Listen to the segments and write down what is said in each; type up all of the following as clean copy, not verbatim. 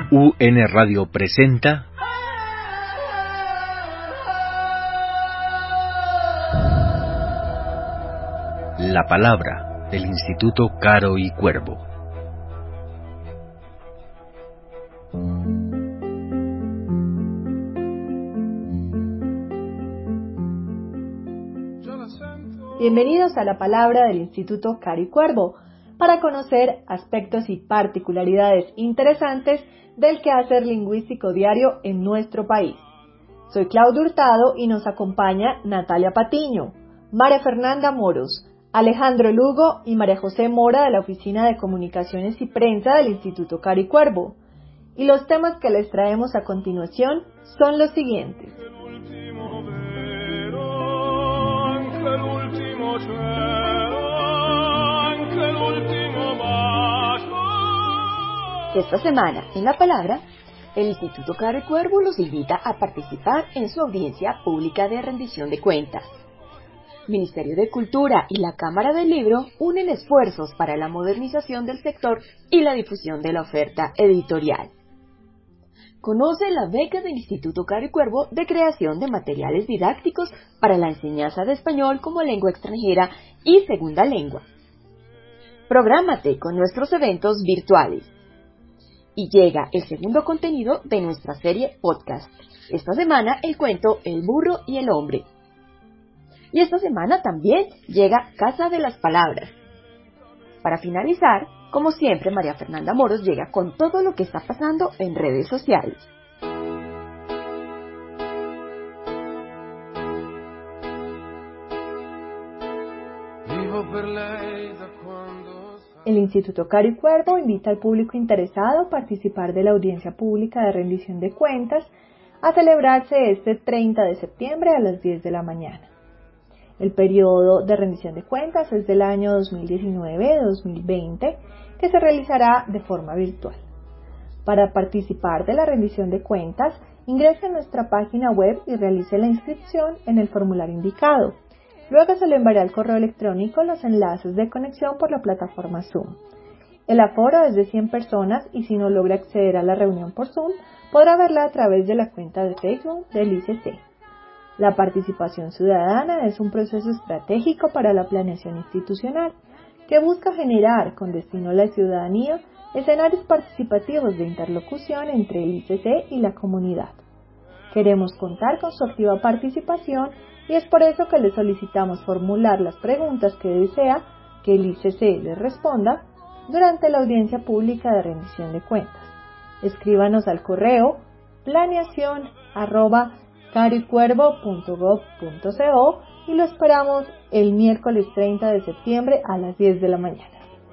UN Radio presenta La Palabra del Instituto Caro y Cuervo. Bienvenidos a La Palabra del Instituto Caro y Cuervo, para conocer aspectos y particularidades interesantes del quehacer lingüístico diario en nuestro país. Soy Claudia Hurtado y nos acompaña Natalia Patiño, María Fernanda Moros, Alejandro Lugo y María José Mora de la Oficina de Comunicaciones y Prensa del Instituto Caro y Cuervo. Y los temas que les traemos a continuación son los siguientes. Esta semana, en La Palabra, el Instituto Caro y Cuervo los invita a participar en su audiencia pública de rendición de cuentas. Ministerio de Cultura y la Cámara del Libro unen esfuerzos para la modernización del sector y la difusión de la oferta editorial. Conoce la beca del Instituto Caro y Cuervo de creación de materiales didácticos para la enseñanza de español como lengua extranjera y segunda lengua. Prográmate con nuestros eventos virtuales. Y llega el segundo contenido de nuestra serie podcast. Esta semana el cuento El burro y el hombre. Y esta semana también llega Casa de las Palabras. Para finalizar, como siempre, María Fernanda Moros llega con todo lo que está pasando en redes sociales. El Instituto Caro y Cuervo invita al público interesado a participar de la audiencia pública de rendición de cuentas a celebrarse este 30 de septiembre a las 10 de la mañana. El periodo de rendición de cuentas es del año 2019-2020, que se realizará de forma virtual. Para participar de la rendición de cuentas, ingrese a nuestra página web y realice la inscripción en el formulario indicado. Luego se le enviará al correo electrónico los enlaces de conexión por la plataforma Zoom. El aforo es de 100 personas y si no logra acceder a la reunión por Zoom, podrá verla a través de la cuenta de Facebook del ICC. La participación ciudadana es un proceso estratégico para la planeación institucional que busca generar, con destino a la ciudadanía, escenarios participativos de interlocución entre el ICC y la comunidad. Queremos contar con su activa participación y es por eso que le solicitamos formular las preguntas que desea que el ICC le responda durante la audiencia pública de rendición de cuentas. Escríbanos al correo planeacion@caroycuervo.gov.co y lo esperamos el miércoles 30 de septiembre a las 10 de la mañana.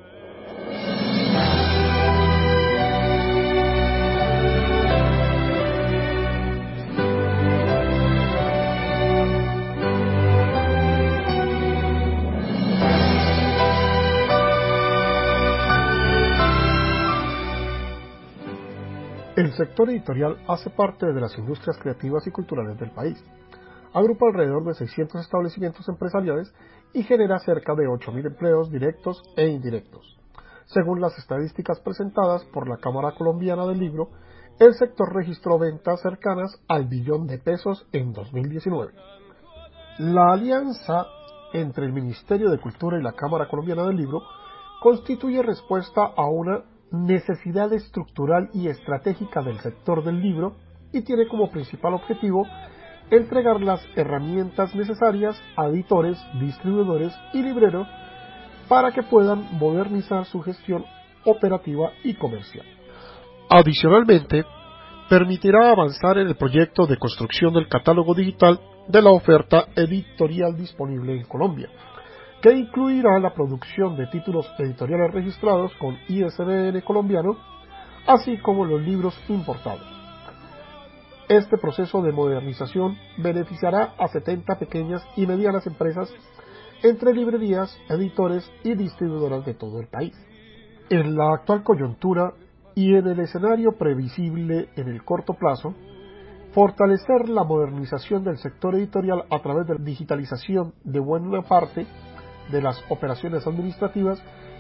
El sector editorial hace parte de las industrias creativas y culturales del país. Agrupa alrededor de 600 establecimientos empresariales y genera cerca de 8.000 empleos directos e indirectos. Según las estadísticas presentadas por la Cámara Colombiana del Libro, el sector registró ventas cercanas al billón de pesos en 2019. La alianza entre el Ministerio de Cultura y la Cámara Colombiana del Libro constituye respuesta a una necesidad estructural y estratégica del sector del libro y tiene como principal objetivo entregar las herramientas necesarias a editores, distribuidores y libreros para que puedan modernizar su gestión operativa y comercial. Adicionalmente, permitirá avanzar en el proyecto de construcción del catálogo digital de la oferta editorial disponible en Colombia, que incluirá la producción de títulos editoriales registrados con ISBN colombiano, así como los libros importados. Este proceso de modernización beneficiará a 70 pequeñas y medianas empresas entre librerías, editores y distribuidoras de todo el país. En la actual coyuntura y en el escenario previsible en el corto plazo, fortalecer la modernización del sector editorial a través de la digitalización de buena parte de las operaciones administrativas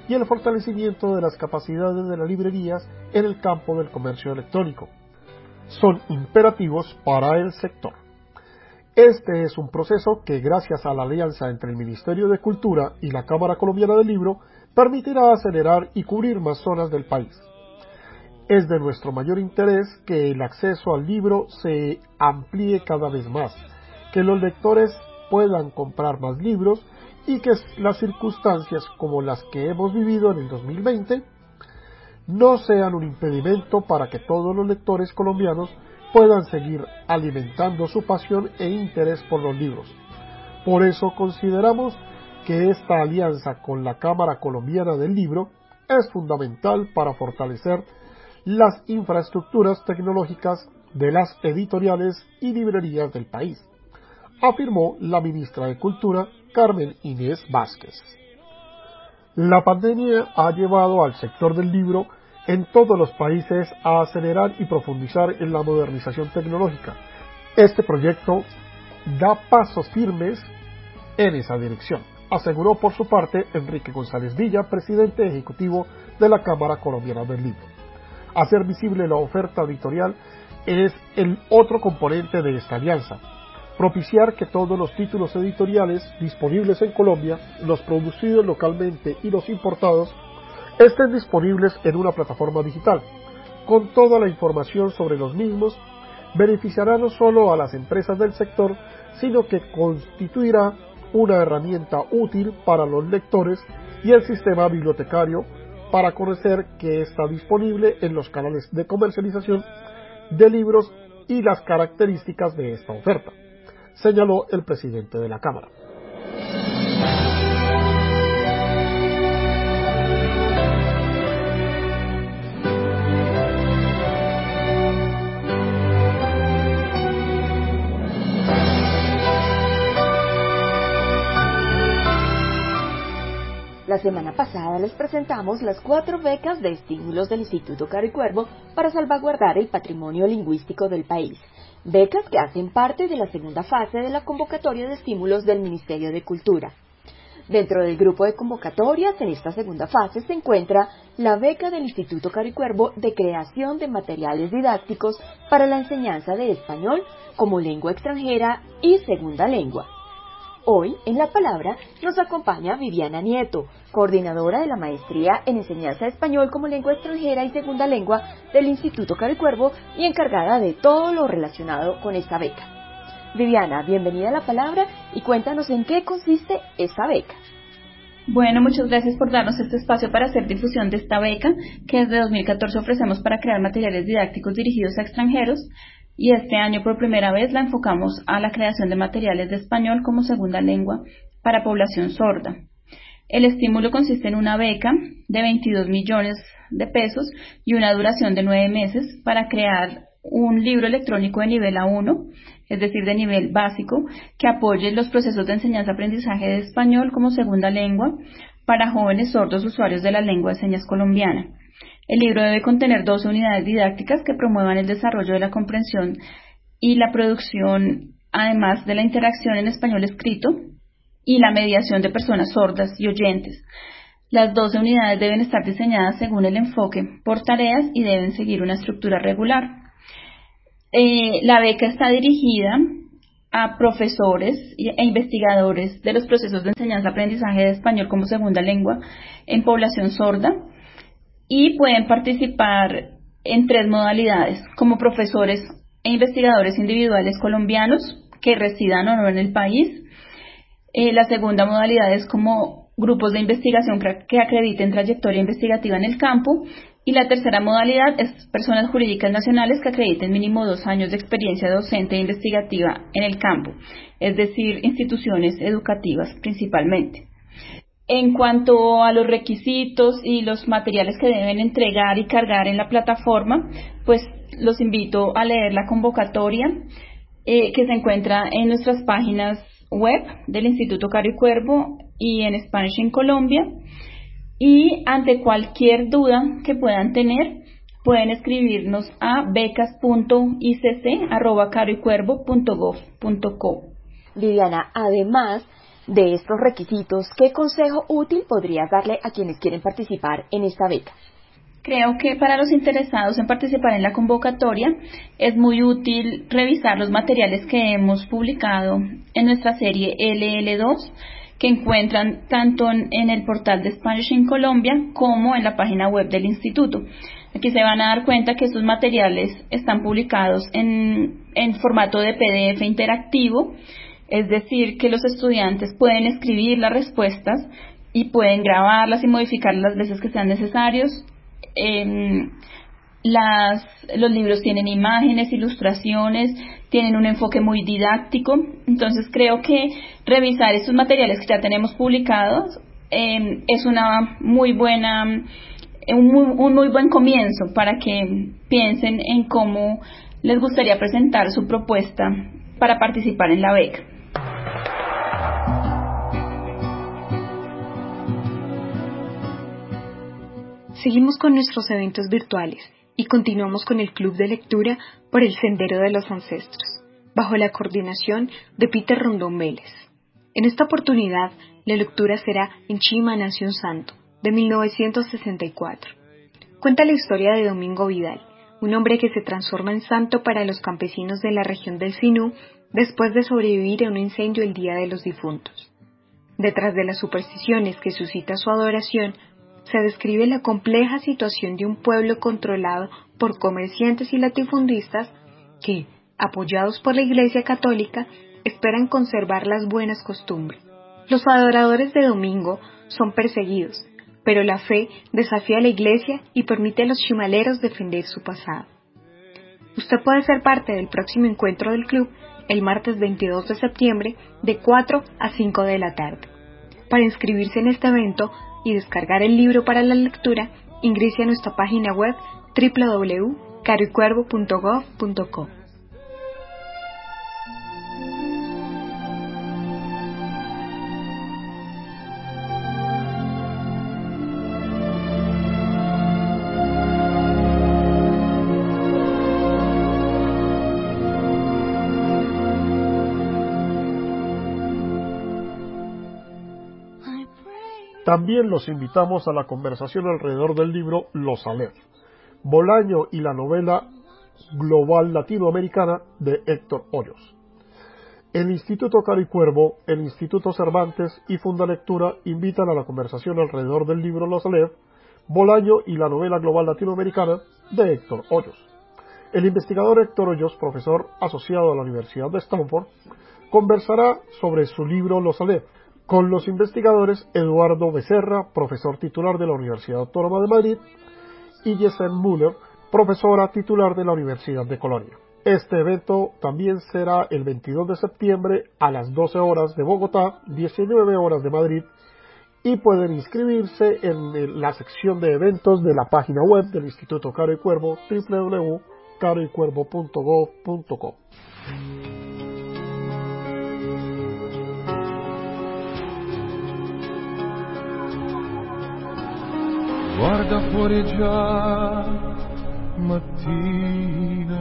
y el fortalecimiento de las capacidades de las librerías en el campo del comercio electrónico. Son imperativos para el sector. Este es un proceso que, gracias a la alianza entre el Ministerio de Cultura y la Cámara Colombiana del Libro, permitirá acelerar y cubrir más zonas del país. Es de nuestro mayor interés que el acceso al libro se amplíe cada vez más, que los lectores puedan comprar más libros y que las circunstancias como las que hemos vivido en el 2020 no sean un impedimento para que todos los lectores colombianos puedan seguir alimentando su pasión e interés por los libros. Por eso consideramos que esta alianza con la Cámara Colombiana del Libro es fundamental para fortalecer las infraestructuras tecnológicas de las editoriales y librerías del país, afirmó la ministra de Cultura, Carmen Inés Vázquez. La pandemia ha llevado al sector del libro en todos los países a acelerar y profundizar en la modernización tecnológica. Este proyecto da pasos firmes en esa dirección, aseguró por su parte Enrique González Villa, presidente ejecutivo de la Cámara Colombiana del Libro. Hacer visible la oferta editorial es el otro componente de esta alianza. Propiciar que todos los títulos editoriales disponibles en Colombia, los producidos localmente y los importados, estén disponibles en una plataforma digital, con toda la información sobre los mismos, beneficiará no solo a las empresas del sector, sino que constituirá una herramienta útil para los lectores y el sistema bibliotecario para conocer que está disponible en los canales de comercialización de libros y las características de esta oferta, señaló el presidente de la Cámara. La semana pasada les presentamos las 4 becas de estímulos del Instituto Caro y Cuervo para salvaguardar el patrimonio lingüístico del país. Becas que hacen parte de la segunda fase de la convocatoria de estímulos del Ministerio de Cultura. Dentro del grupo de convocatorias, en esta segunda fase se encuentra la beca del Instituto Caro y Cuervo de creación de materiales didácticos para la enseñanza de español como lengua extranjera y segunda lengua. Hoy, en La Palabra, nos acompaña Viviana Nieto, coordinadora de la Maestría en Enseñanza de Español como Lengua Extranjera y Segunda Lengua del Instituto Caro y Cuervo y encargada de todo lo relacionado con esta beca. Viviana, bienvenida a La Palabra y cuéntanos en qué consiste esta beca. Bueno, muchas gracias por darnos este espacio para hacer difusión de esta beca que desde 2014 ofrecemos para crear materiales didácticos dirigidos a extranjeros. Y este año por primera vez la enfocamos a la creación de materiales de español como segunda lengua para población sorda. El estímulo consiste en una beca de 22 millones de pesos y una duración de 9 meses para crear un libro electrónico de nivel A1, es decir, de nivel básico, que apoye los procesos de enseñanza-aprendizaje de español como segunda lengua para jóvenes sordos usuarios de la lengua de señas colombiana. El libro debe contener 12 unidades didácticas que promuevan el desarrollo de la comprensión y la producción, además de la interacción en español escrito y la mediación de personas sordas y oyentes. Las 12 unidades deben estar diseñadas según el enfoque por tareas y deben seguir una estructura regular. La beca está dirigida a profesores e investigadores de los procesos de enseñanza-aprendizaje de español como segunda lengua en población sorda. Y pueden participar en 3 modalidades, como profesores e investigadores individuales colombianos que residan o no en el país. La segunda modalidad es como grupos de investigación que acrediten trayectoria investigativa en el campo. Y la tercera modalidad es personas jurídicas nacionales que acrediten mínimo 2 años de experiencia docente e investigativa en el campo, es decir, instituciones educativas principalmente. En cuanto a los requisitos y los materiales que deben entregar y cargar en la plataforma, pues los invito a leer la convocatoria que se encuentra en nuestras páginas web del Instituto Caro y Cuervo y en Spanish in Colombia. Y ante cualquier duda que puedan tener, pueden escribirnos a becas.icc@caroycuervo.gov.co. Viviana, además, De estos requisitos, ¿qué consejo útil podrías darle a quienes quieren participar en esta beca? Creo que para los interesados en participar en la convocatoria es muy útil revisar los materiales que hemos publicado en nuestra serie LL2, que encuentran tanto en el portal de Spanish in Colombia como en la página web del instituto. Aquí se van a dar cuenta que estos materiales están publicados en formato de PDF interactivo, es decir, que los estudiantes pueden escribir las respuestas y pueden grabarlas y modificarlas las veces que sean necesarios. Los libros tienen imágenes, ilustraciones, tienen un enfoque muy didáctico, entonces creo que revisar estos materiales que ya tenemos publicados es una muy buena, un muy buen comienzo para que piensen en cómo les gustaría presentar su propuesta para participar en la beca. Seguimos con nuestros eventos virtuales y continuamos con el Club de Lectura por el Sendero de los Ancestros, bajo la coordinación de Peter Rondón Vélez. En esta oportunidad, la lectura será En Chima nació un santo, de 1964. Cuenta la historia de Domingo Vidal, un hombre que se transforma en santo para los campesinos de la región del Sinú después de sobrevivir a un incendio el Día de los Difuntos. Detrás de las supersticiones que suscita su adoración, se describe la compleja situación de un pueblo controlado por comerciantes y latifundistas que, apoyados por la Iglesia Católica, esperan conservar las buenas costumbres. Los adoradores de Domingo son perseguidos, pero la fe desafía a la Iglesia y permite a los chimaleros defender su pasado. Usted puede ser parte del próximo encuentro del club el martes 22 de septiembre de 4 a 5 de la tarde. Para inscribirse en este evento y descargar el libro para la lectura, ingrese a nuestra página web www.caroycuervo.gov.co. También los invitamos a la conversación alrededor del libro Los Aleph, Bolaño y la novela global latinoamericana de Héctor Hoyos. El Instituto Caro y Cuervo, el Instituto Cervantes y Fundalectura invitan a la conversación alrededor del libro Los Aleph, Bolaño y la novela global latinoamericana de Héctor Hoyos. El investigador Héctor Hoyos, profesor asociado a la Universidad de Stanford, conversará sobre su libro Los Aleph con los investigadores Eduardo Becerra, profesor titular de la Universidad Autónoma de Madrid, y Yesen Müller, profesora titular de la Universidad de Colonia. Este evento también será el 22 de septiembre a las 12 horas de Bogotá, 19 horas de Madrid, y pueden inscribirse en la sección de eventos de la página web del Instituto Caro y Cuervo, www.caroycuervo.gov.co. Guarda fuori già mattina.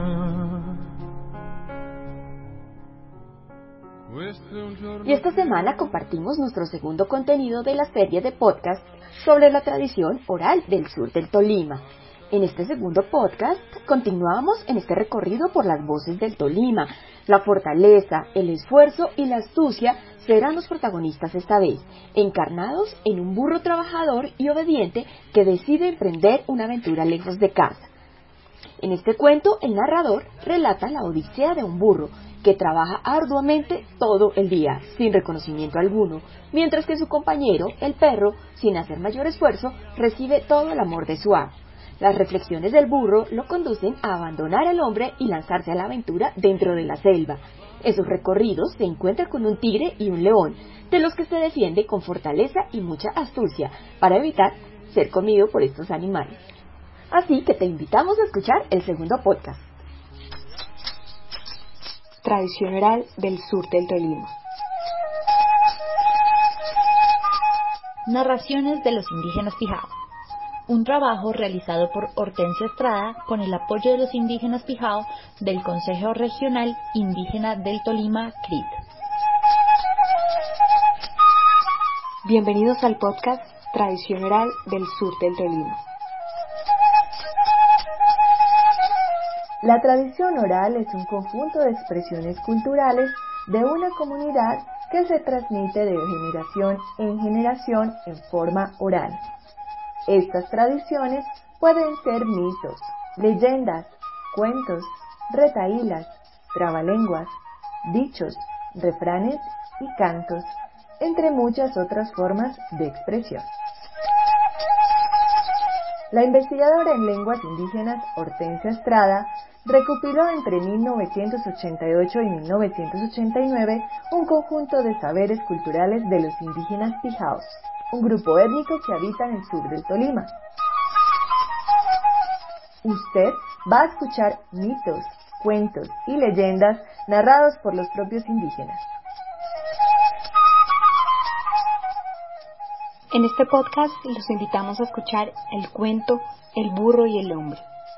Y esta semana compartimos nuestro segundo contenido de la serie de podcast sobre la tradición oral del sur del Tolima. En este segundo podcast continuamos en este recorrido por las voces del Tolima. La fortaleza, el esfuerzo y la astucia serán los protagonistas esta vez, encarnados en un burro trabajador y obediente que decide emprender una aventura lejos de casa. En este cuento, el narrador relata la odisea de un burro que trabaja arduamente todo el día, sin reconocimiento alguno, mientras que su compañero, el perro, sin hacer mayor esfuerzo, recibe todo el amor de su amo. Las reflexiones del burro lo conducen a abandonar al hombre y lanzarse a la aventura dentro de la selva. En sus recorridos se encuentra con un tigre y un león, de los que se defiende con fortaleza y mucha astucia, para evitar ser comido por estos animales. Así que te invitamos a escuchar el segundo podcast. Tradición oral del sur del Tolima. Narraciones de los indígenas Pijao. Un trabajo realizado por Hortensia Estrada con el apoyo de los indígenas Pijao del Consejo Regional Indígena del Tolima, CRIT. Bienvenidos al podcast Tradición Oral del Sur del Tolima. La tradición oral es un conjunto de expresiones culturales de una comunidad que se transmite de generación en generación en forma oral. Estas tradiciones pueden ser mitos, leyendas, cuentos, retahílas, trabalenguas, dichos, refranes y cantos, entre muchas otras formas de expresión. La investigadora en lenguas indígenas Hortensia Estrada recopiló entre 1988 y 1989 un conjunto de saberes culturales de los indígenas pijaos, un grupo étnico que habita en el sur del Tolima. Usted va a escuchar mitos, cuentos y leyendas narrados por los propios indígenas. En este podcast los invitamos a escuchar el cuento El burro y el hombre.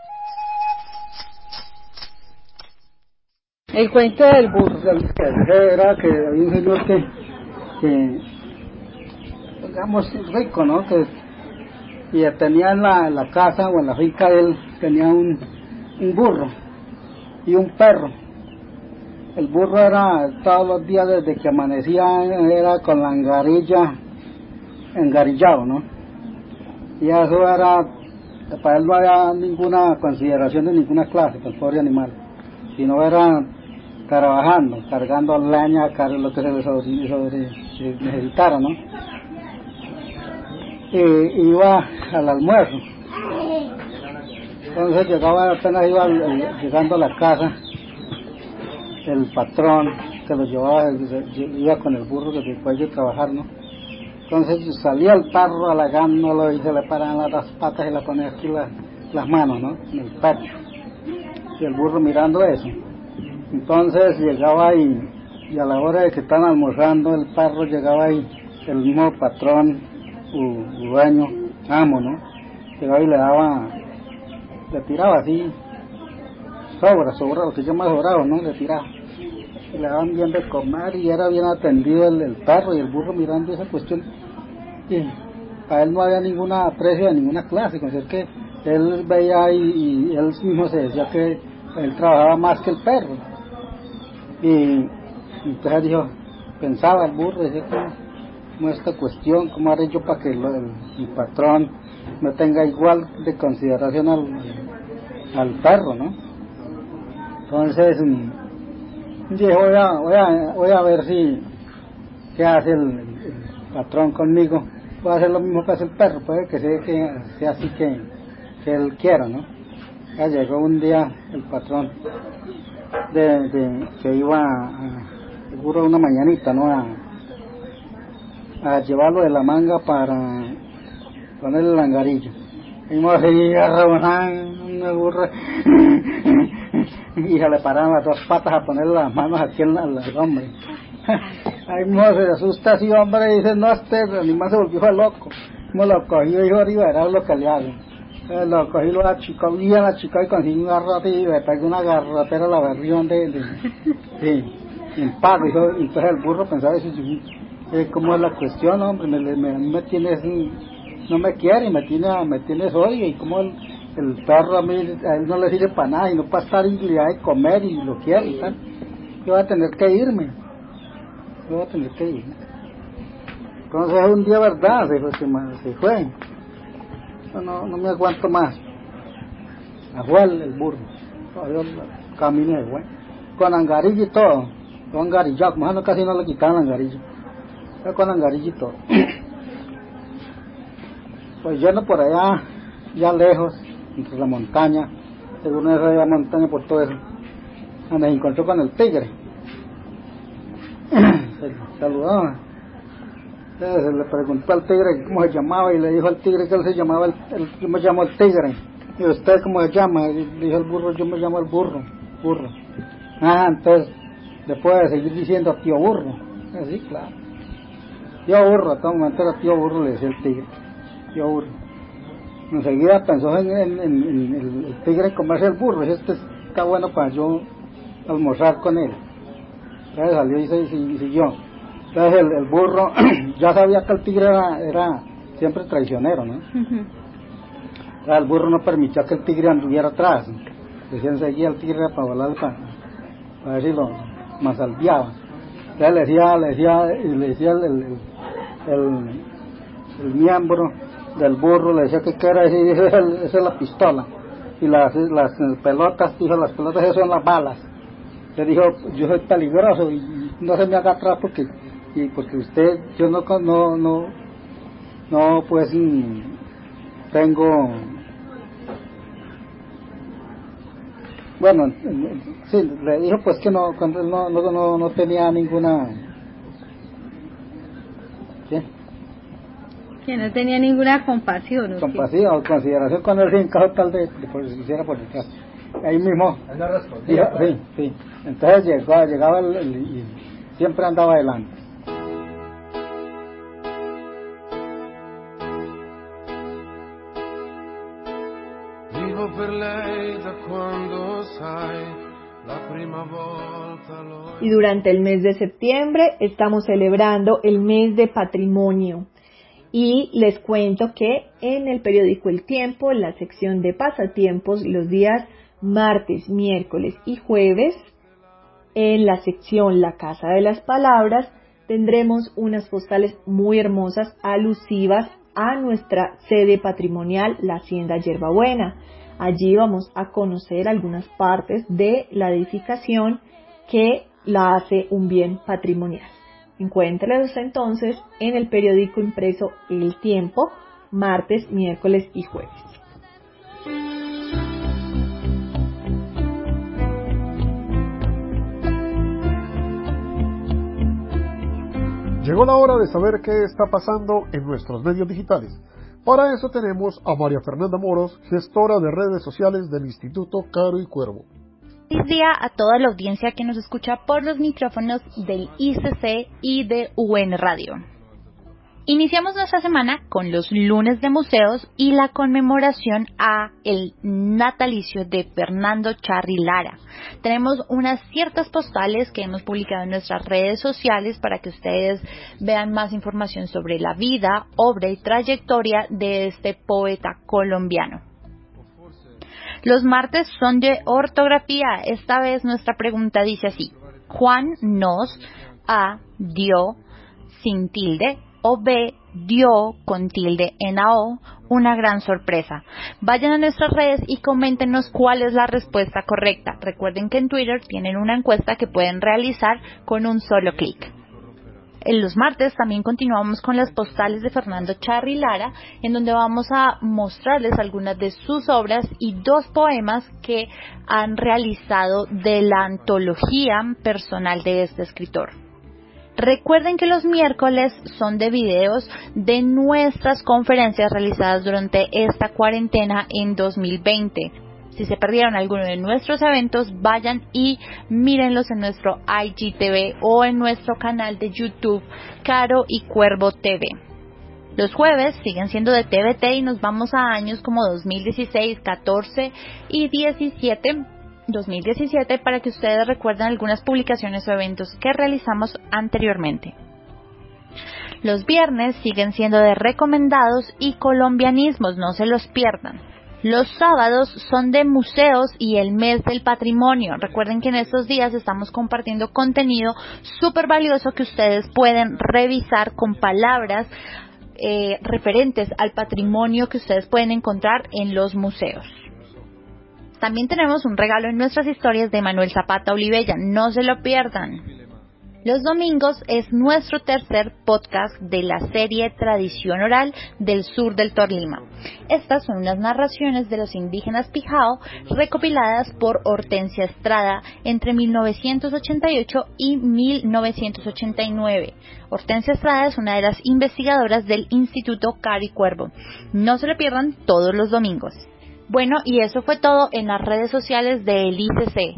El cuento del burro. Era que había un señor que digamos rico, ¿no? Y tenía en la casa o en la finca de él, tenía un burro y un perro. El burro era todos los días desde que amanecía, era con la angarilla, engarillado, ¿no? Y eso era, para él no había ninguna consideración de ninguna clase, pues pobre animal, sino era trabajando, cargando leña, lo que se necesitara, ¿no? Y iba al almuerzo. Entonces llegaba, apenas iba llegando a la casa, el patrón que lo llevaba, iba con el burro después de trabajar, ¿no? Entonces salía el perro halagándolo y se le paraban las dos patas y le ponía aquí las manos, ¿no? En el pecho. Y el burro mirando eso. Entonces llegaba ahí, y a la hora de que están almorzando, el perro llegaba ahí, el mismo patrón, dueño, amo, ¿no? Llegaba y le tiraba así, sobra, lo que se llama sobrado, ¿no? Le tiraba. Y le daban bien de comer y era bien atendido el perro y el burro mirando esa cuestión. Y a él no había ninguna aprecio de ninguna clase, con ser que él veía y él mismo se decía que él trabajaba más que el perro. Y entonces dijo, pensaba el burro, decía como esta cuestión, cómo haré yo para que el patrón no tenga igual de consideración al perro, ¿no? Entonces dije, voy a ver qué hace el patrón conmigo. Voy a hacer lo mismo que hace el perro, puede que sea así que él quiera, ¿no? Ya llegó un día el patrón que iba seguro una mañanita, ¿no? A llevarlo de la manga para ponerle el angarillo. Y me seguía rebonando una burra y se le paraban las dos patas a ponerle las manos aquí al hombre. Ahí no se asusta así, hombre, y dice, no, este animal se volvió loco. Me lo cogió y dijo, arriba, era lo que le hago. Lo cogí, lo achicó, y la chica y conseguí un garrote y le pegó una garrotera a la berrión en pago. Y entonces el burro pensaba, ¿cómo es la cuestión, hombre? Me tienes, no me quiere, me tienes odio, y como el perro a él no le sirve para nada, y no para estar y le da de comer y lo quiere y tal. Yo voy a tener que irme. Entonces un día, verdad, se fue. No me aguanto más. Fue el burro. Yo caminé, güey. Con angarilla y todo. Con angarillado, como casi no le quitaban angarilla. Con angarilla y todo. Pues yendo por allá, ya lejos, entre la montaña, según eso había montaña por todo eso, me encontró con el tigre. Se saludaba. Entonces le preguntó al tigre cómo se llamaba y le dijo al tigre que él se llamaba, yo me llamo el tigre. Y usted cómo se llama, y le dijo el burro, yo me llamo el burro. Entonces le puede seguir diciendo tío burro. Así, claro. Tío burro, a todo momento era tío burro, le decía el tigre. Tío burro. Enseguida pensó en el tigre comerse el burro, y está bueno para yo almorzar con él. Entonces salió y siguió. Entonces el burro, ya sabía que el tigre era siempre traicionero, ¿no? El burro no permitía que el tigre anduviera atrás. Decían, seguía el tigre para volar, para ver si lo masaldeaba. Entonces le decía el miembro del burro, le decía que era, esa es la pistola. Y las pelotas, dijo, las pelotas esas son las balas. Le dijo, yo soy peligroso y no se me haga atrás porque usted, yo no pues tengo, bueno, sí, le dijo pues que no, cuando él no tenía ninguna, ¿qué? Que no tenía ninguna compasión. Compasión o consideración con él, en caso tal de por si hiciera por detrás. Ahí mismo, dijo, sí. Entonces llegaba y siempre andaba adelante. Vivo per lei da quando sai la prima volta lo... Y durante el mes de septiembre estamos celebrando el mes de patrimonio. Y les cuento que en el periódico El Tiempo, en la sección de pasatiempos, los días martes, miércoles y jueves, en la sección La Casa de las Palabras, tendremos unas postales muy hermosas alusivas a nuestra sede patrimonial, la Hacienda Yerbabuena. Allí vamos a conocer algunas partes de la edificación que la hace un bien patrimonial. Encuéntrelos entonces en el periódico impreso El Tiempo, martes, miércoles y jueves. Llegó la hora de saber qué está pasando en nuestros medios digitales. Para eso tenemos a María Fernanda Moros, gestora de redes sociales del Instituto Caro y Cuervo. Feliz día a toda la audiencia que nos escucha por los micrófonos del ICC y de UN Radio. Iniciamos nuestra semana con los lunes de museos y la conmemoración a el natalicio de Fernando Charri Lara. Tenemos unas ciertas postales que hemos publicado en nuestras redes sociales para que ustedes vean más información sobre la vida, obra y trayectoria de este poeta colombiano. Los martes son de ortografía. Esta vez nuestra pregunta dice así: Juan nos A dio sin tilde o B dio con tilde en AO una gran sorpresa. Vayan a nuestras redes y coméntenos cuál es la respuesta correcta. Recuerden que en Twitter tienen una encuesta que pueden realizar con un solo clic. En los martes también continuamos con las postales de Fernando Charri Lara, en donde vamos a mostrarles algunas de sus obras y 2 poemas que han realizado de la antología personal de este escritor. Recuerden que los miércoles son de videos de nuestras conferencias realizadas durante esta cuarentena en 2020. Si se perdieron alguno de nuestros eventos, vayan y mírenlos en nuestro IGTV o en nuestro canal de YouTube Caro y Cuervo TV. Los jueves siguen siendo de TVT y nos vamos a años como 2016, 14 y 2017 para que ustedes recuerden algunas publicaciones o eventos que realizamos anteriormente. Los viernes siguen siendo de recomendados y colombianismos, no se los pierdan. Los sábados son de museos y el mes del patrimonio. Recuerden que en estos días estamos compartiendo contenido súper valioso que ustedes pueden revisar con palabras referentes al patrimonio que ustedes pueden encontrar en los museos. También tenemos un regalo en nuestras historias de Manuel Zapata Olivella, no se lo pierdan. Los domingos es nuestro tercer podcast de la serie Tradición Oral del Sur del Tolima. Estas son unas narraciones de los indígenas Pijao recopiladas por Hortensia Estrada entre 1988 y 1989. Hortensia Estrada es una de las investigadoras del Instituto Caro y Cuervo. No se lo pierdan todos los domingos. Bueno, y eso fue todo en las redes sociales del ICC.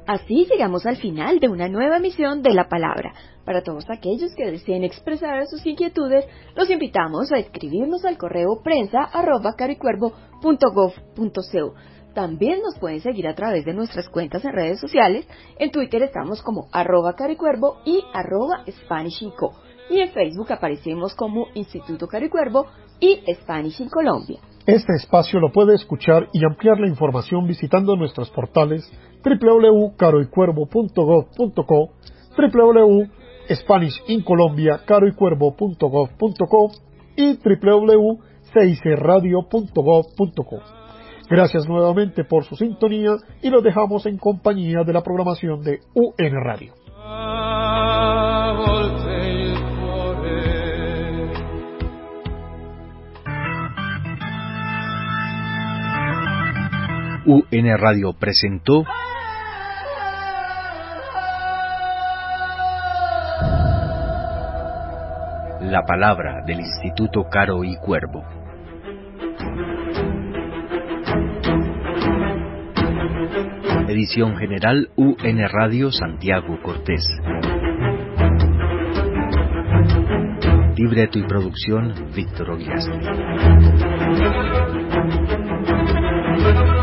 Así llegamos al final de una nueva emisión de La Palabra. Para todos aquellos que deseen expresar sus inquietudes, los invitamos a escribirnos al correo prensa@caroycuervo.gov.co. También nos pueden seguir a través de nuestras cuentas en redes sociales. En Twitter estamos como @caroycuervo y @SpanishInCo. Y en Facebook aparecemos como Instituto Caroycuervo y Spanish in Colombia. Este espacio lo puede escuchar y ampliar la información visitando nuestros portales www.caroycuervo.gov.co, www.spanishincolombia.caroycuervo.gov.co y www.cicradio.gov.co. Gracias nuevamente por su sintonía y los dejamos en compañía de la programación de UN Radio. UN Radio presentó La Palabra del Instituto Caro y Cuervo. Edición general UN Radio Santiago Cortés. Libreto y producción Víctor Ogliastri.